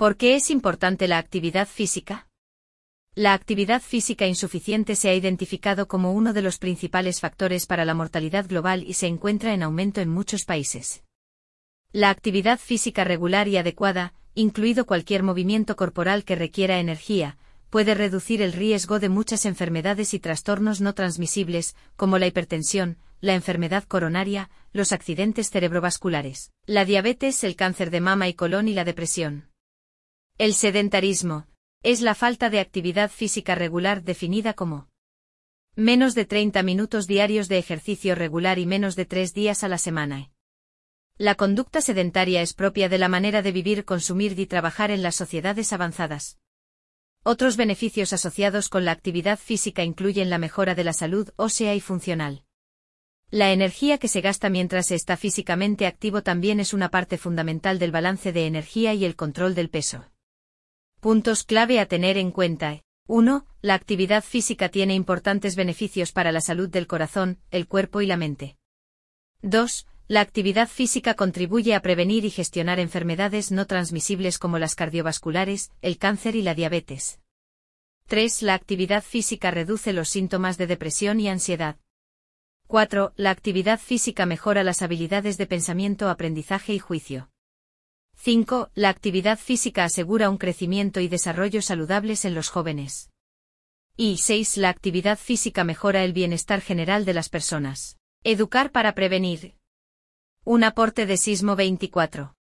¿Por qué es importante la actividad física? La actividad física insuficiente se ha identificado como uno de los principales factores para la mortalidad global y se encuentra en aumento en muchos países. La actividad física regular y adecuada, incluido cualquier movimiento corporal que requiera energía, puede reducir el riesgo de muchas enfermedades y trastornos no transmisibles, como la hipertensión, la enfermedad coronaria, los accidentes cerebrovasculares, la diabetes, el cáncer de mama y colon y la depresión. El sedentarismo es la falta de actividad física regular definida como menos de 30 minutos diarios de ejercicio regular y menos de 3 días a la semana. La conducta sedentaria es propia de la manera de vivir, consumir y trabajar en las sociedades avanzadas. Otros beneficios asociados con la actividad física incluyen la mejora de la salud ósea y funcional. La energía que se gasta mientras se está físicamente activo también es una parte fundamental del balance de energía y el control del peso. Puntos clave a tener en cuenta. 1. La actividad física tiene importantes beneficios para la salud del corazón, el cuerpo y la mente. 2. La actividad física contribuye a prevenir y gestionar enfermedades no transmisibles como las cardiovasculares, el cáncer y la diabetes. 3. La actividad física reduce los síntomas de depresión y ansiedad. 4. La actividad física mejora las habilidades de pensamiento, aprendizaje y juicio. 5. La actividad física asegura un crecimiento y desarrollo saludables en los jóvenes. Y 6. La actividad física mejora el bienestar general de las personas. Educar para prevenir. Un aporte de Sismo 24.